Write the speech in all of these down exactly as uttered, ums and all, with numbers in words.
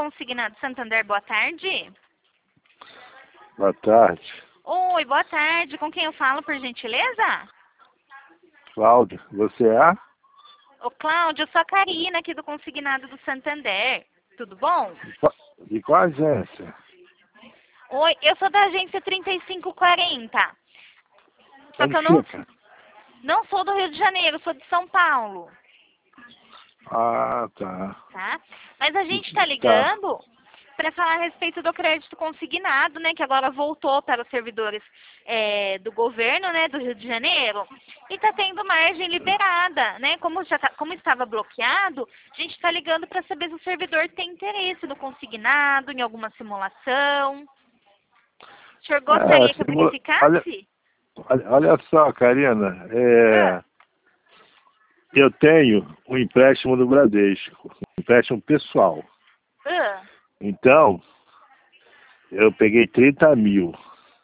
Consignado Santander, boa tarde. Boa tarde. Oi, boa tarde. Com quem eu falo, por gentileza? Cláudio, você é? Ô, Cláudio, eu sou a Karina aqui do Consignado do Santander. Tudo bom? De qual, de qual agência? Oi, eu sou da agência trinta e cinco quarenta. Só que Onde eu não, fica? não sou do Rio de Janeiro, sou de São Paulo, Ah, tá. tá? Mas a gente tá Tá. ligando para falar a respeito do crédito consignado, né? Que agora voltou para os servidores é, do governo, né? Do Rio de Janeiro. E tá tendo margem liberada, né? Como, já tá, como estava bloqueado, a gente tá ligando para saber se o servidor tem interesse no consignado, em alguma simulação. O senhor É, gostaria que eu simula... olha, verificasse? olha, olha só, Karina. Ah, É, eu tenho um empréstimo do Bradesco, um empréstimo pessoal. ah, Então, eu peguei trinta mil.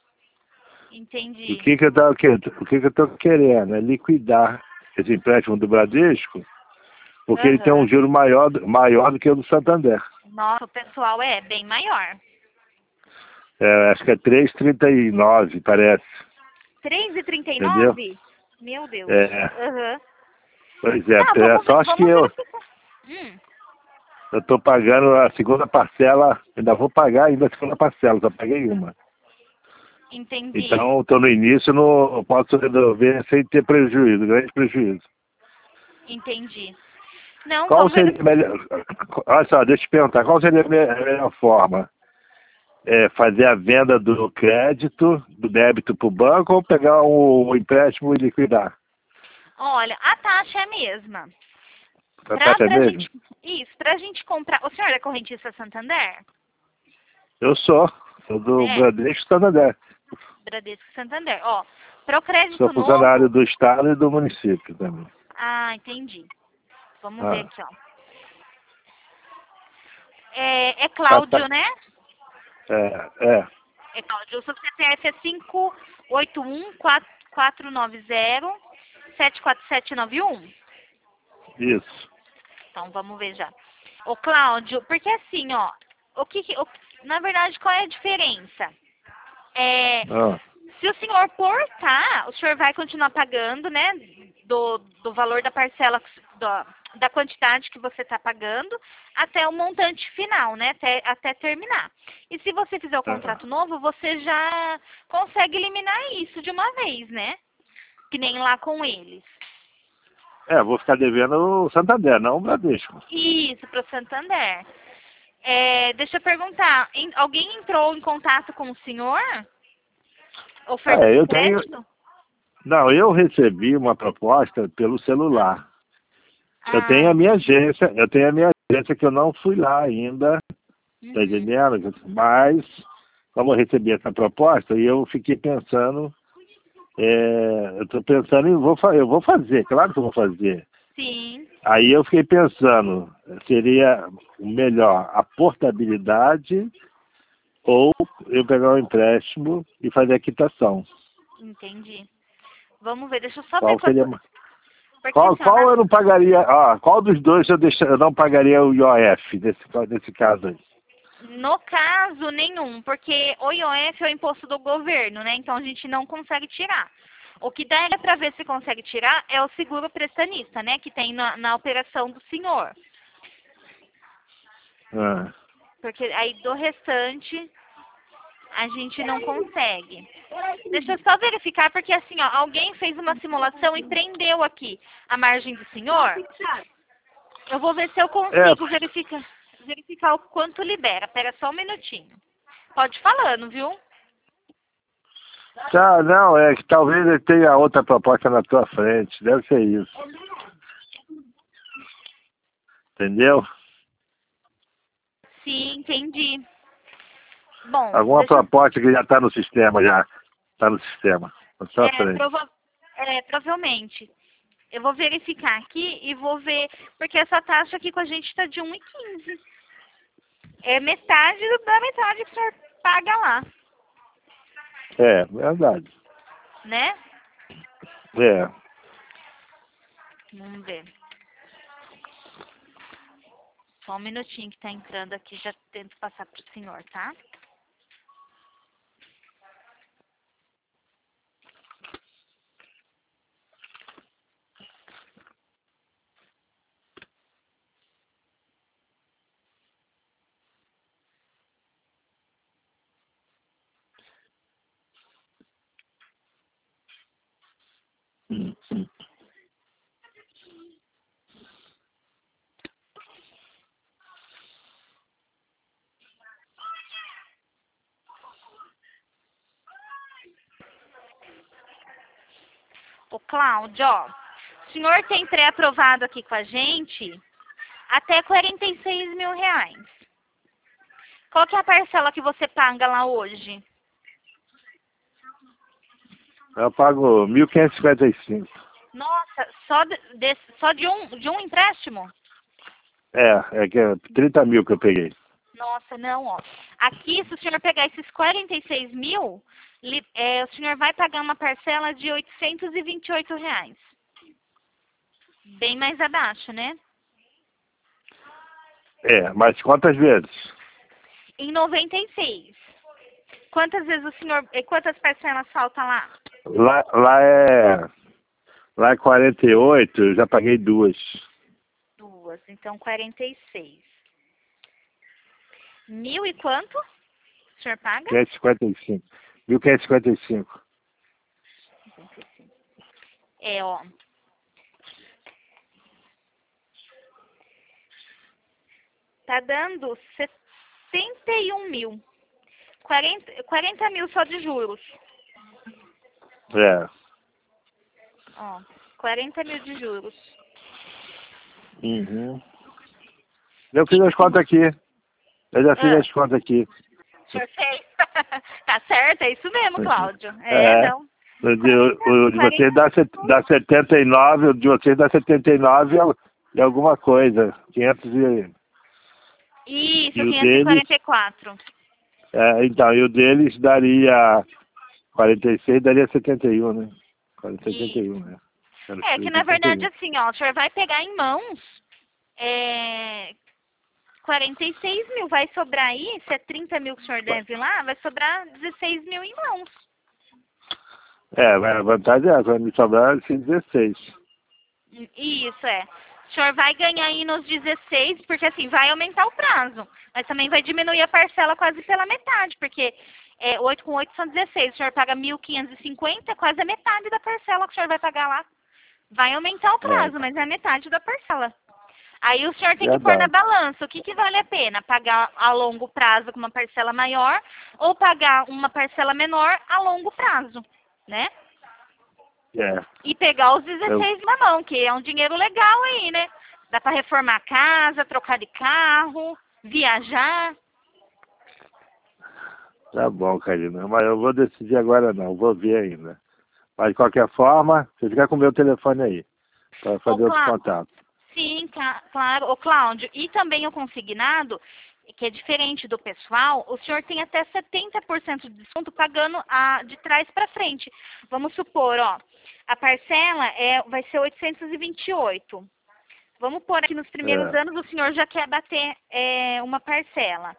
E o entendi. que que eu tava querendo? O que que eu tô querendo? É liquidar esse empréstimo do Bradesco, porque ele tem um Aham. juro maior, maior do que o do Santander. Nossa, o pessoal é bem maior. É, acho que é três vírgula trinta e nove, parece. três e trinta e Entendeu? nove? Meu Deus. É, Aham. pois é, Tá, é vamos, ver, sorte que vamos eu verificar. Hum, eu tô pagando a segunda parcela, ainda vou pagar ainda a segunda parcela, só paguei uma. entendi. Então, estou no início, não posso resolver sem ter prejuízo, grande prejuízo. Entendi. Não, Qual vamos seria a verificar. melhor... Olha só, deixa eu te perguntar, qual seria a me- a melhor forma? É fazer a venda do crédito, do débito para o banco, ou pegar o, o empréstimo e liquidar? Olha, a taxa é a mesma. A Pra, taxa é pra mesmo? gente, isso, pra gente comprar. O senhor é correntista Santander? Eu sou, sou do É, Bradesco Santander. Bradesco Santander. Ó, para o Sou crédito funcionário novo. do Estado e do município também. Ah, entendi. Vamos ver Ah, aqui, ó. É, é tá, tá. Cláudio, né? É, é, É Cláudio. O seu C P F é cinco oito um quatro quatro nove zero sete quatro sete nove um. isso. Então, vamos ver já. Ô, Cláudio, porque assim, ó, o que, que- o- na verdade, qual é a diferença? É, Ah, se o senhor portar, o senhor vai continuar pagando, né, do, do valor da parcela, da, da quantidade que você está pagando, até o montante final, né, até, até terminar. E se você fizer o ah. contrato novo, você já consegue eliminar isso de uma vez, né? Que nem lá com eles. É, vou ficar devendo o Santander, não o Bradesco. Isso, para o Santander. É, deixa eu perguntar, em- alguém entrou em contato com o senhor? Oferta É, de eu tenho. crédito? Não, eu recebi uma proposta pelo celular. Eu Ah, tenho a minha entendi. agência, eu tenho a minha agência que eu não fui lá ainda, tá Uhum. entendendo? Mas, como eu recebi essa proposta, e eu fiquei pensando, é, eu estou pensando em vou, fa- eu vou fazer, claro que eu vou fazer. Sim, Aí eu fiquei pensando, seria o melhor a portabilidade ou eu pegar um empréstimo e fazer a quitação. entendi. Vamos ver, deixa eu só ver Qual quanto. seria ma- Porque qual, assim, ó, qual na- eu não pagaria, ah, qual dos dois eu, deixa, eu não pagaria o I O F nesse, nesse caso aí? no caso nenhum, porque o I O F é o imposto do governo, né? Então a gente não consegue tirar. O que dá para ver se consegue tirar é o seguro prestanista, né? Que tem na, na operação do senhor. Ah, Porque aí do restante a gente não consegue. Deixa eu só verificar, porque assim, ó, alguém fez uma simulação e prendeu aqui a margem do senhor. Eu vou ver se eu é, consigo verificar, verificar o quanto libera. Pera só um minutinho. Pode ir falando, viu? tá, não, é que talvez ele tenha outra proposta na tua frente, deve ser isso, entendeu? Sim, entendi. Bom, Alguma deixa eu... proposta que já está no sistema, já está no sistema, na tua É, frente. prova, é, provavelmente. Eu vou verificar aqui e vou ver... Porque essa taxa aqui com a gente está de um e quinze. É metade da metade que o senhor paga lá, É, verdade. né? É. Vamos ver. Só um minutinho que tá entrando aqui, já tento passar pro senhor, tá? Ô, Cláudio, ó, o senhor tem pré-aprovado aqui com a gente até quarenta e seis mil reais. Qual que é a parcela que você paga lá hoje? Eu pago mil quinhentos e cinquenta e cinco. Nossa, só de, desse- só de um, de um empréstimo? É, é que é trinta mil que eu peguei. Nossa, não, ó. Aqui, se o senhor pegar esses quarenta e seis mil, li- é, o senhor vai pagar uma parcela de oitocentos e vinte e oito reais. Bem mais abaixo, né? É, mas quantas vezes? Em noventa e seis. Quantas vezes o senhor... eh, Quantas parcelas falta lá? Lá, lá é. Lá é quarenta e oito, eu já paguei duas. Duas. Então, quarenta e seis. Mil e quanto o senhor paga? quinhentos e cinquenta e cinco. mil quinhentos e cinquenta e cinco. É, ó. Tá dando setenta e um mil. quarenta, quarenta mil só de juros. É. Ó, quarenta mil de juros. Uhum. Eu fiz as contas aqui. Eu já fiz Ah, as contas aqui. o senhor fez? Tá certo, é isso mesmo, Cláudio. É, É. não. O de, o de vocês dá, set- dá setenta e nove, o de vocês dá setenta e nove e alguma coisa. quinhentos e, Isso, e o quinhentos e deles, quarenta e quatro. é, então, e o deles daria quarenta e seis, daria setenta e um, né? quarenta, setenta e um, né? É que na verdade assim, ó, o senhor vai pegar em mãos é, quarenta e seis mil, vai sobrar aí, se é trinta mil que o senhor deve lá, vai sobrar dezesseis mil em mãos. É, mas a vantagem é, vai me sobrar esses dezesseis. Isso, é. O senhor vai ganhar aí nos dezesseis, porque assim, vai aumentar o prazo, mas também vai diminuir a parcela quase pela metade, porque é, oito com oito são dezesseis, o senhor paga mil quinhentos e cinquenta, quase a metade da parcela que o senhor vai pagar lá. Vai aumentar o É, prazo, mas é a metade da parcela. Aí o senhor tem que pôr na verdade. balança o que, que vale a pena, pagar a longo prazo com uma parcela maior ou pagar uma parcela menor a longo prazo, né? É. E pegar os Eu, dezesseis na mão, que é um dinheiro legal aí, né? Dá pra reformar a casa, trocar de carro, viajar. tá bom, Karina. Mas eu vou decidir agora não, vou ver ainda. Mas de qualquer forma, você fica com o meu telefone aí, para Ô, fazer outro Clá... contato. Sim, ca- claro. Ô, Cláudio, e também o consignado, que é diferente do pessoal, o senhor tem até setenta por cento de desconto pagando a, de trás para frente. Vamos supor, ó, a parcela é, vai ser oitocentos e vinte e oito. Vamos pôr aqui nos primeiros É. anos, o senhor já quer bater é, uma parcela.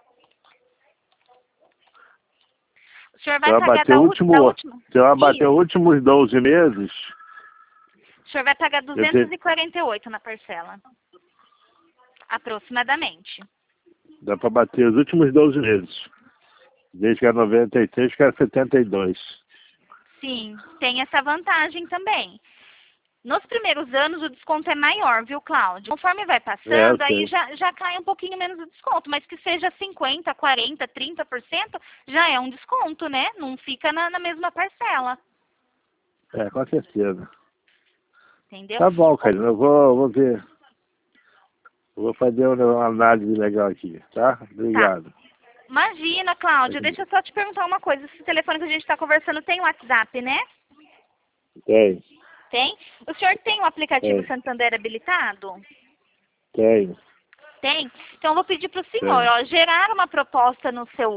O senhor Você vai vai pagar bater da, o ú- da último, última. você vai bater os Isso. últimos doze meses, O senhor vai pagar eu duzentos te, e quarenta e oito na parcela. Aproximadamente. dá para bater os últimos doze meses. Desde que é noventa e seis, que é setenta e dois. Sim, tem essa vantagem também. Nos primeiros anos o desconto é maior, viu, Cláudio? Conforme vai É, eu passando, aí sei. já, já cai um pouquinho menos o desconto, mas que seja cinquenta, quarenta, trinta por cento, já é um desconto, né? Não fica na, na mesma parcela, É, com certeza. entendeu? Tá bom, Ô, Karina, eu vou, vou ver. Eu vou fazer uma análise legal aqui, tá? tá. Obrigado. Imagina, Cláudio, deixa eu só te perguntar uma coisa. Esse telefone que a gente está conversando tem WhatsApp, né? Tem, Tem? O senhor tem o aplicativo tem, Santander habilitado? tem, Tem? Então eu vou pedir para o senhor, tem. ó, gerar uma proposta no seu,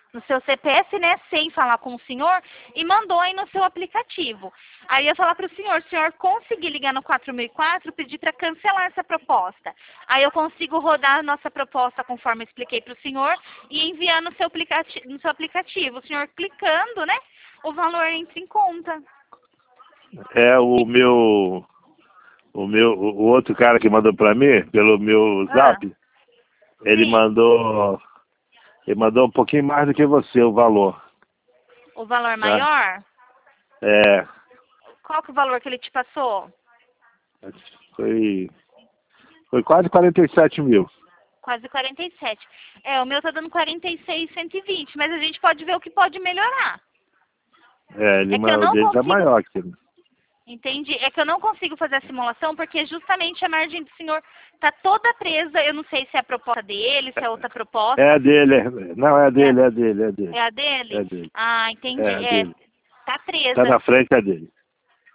no seu C P F, né, sem falar com o senhor, e mandou aí no seu aplicativo. Aí eu ia falar para o senhor, o senhor conseguir ligar no quatro mil e quatro, pedir para cancelar essa proposta. Aí eu consigo rodar a nossa proposta conforme eu expliquei para o senhor e enviar no seu, aplicati no seu aplicativo. O senhor clicando, né, o valor entra em conta. É o meu, o meu, o outro cara que mandou para mim, pelo meu Ah, zap, ele sim. mandou, ele mandou um pouquinho mais do que você o valor, O valor tá? maior? É, Qual que é o valor que ele te passou? foi, foi quase quarenta e sete mil. Quase quarenta e sete. É, o meu tá dando quarenta e seis, cento e vinte, mas a gente pode ver o que pode melhorar. É, ele, É que eu ma- o não dele tá consigo, maior que ele. entendi, é que eu não consigo fazer a simulação porque justamente a margem do senhor tá toda presa, eu não sei se é a proposta dele, se é outra proposta. É dele, é, não, é É, dele, é dele, é dele. é a dele? É dele, Ah, é entendi. a É, dele. tá Tá presa, na frente, é dele.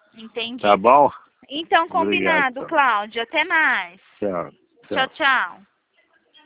Tá entendi. bom? Então, Obrigado, combinado, então. Cláudio. Até mais. Tchau, Tchau, tchau. tchau.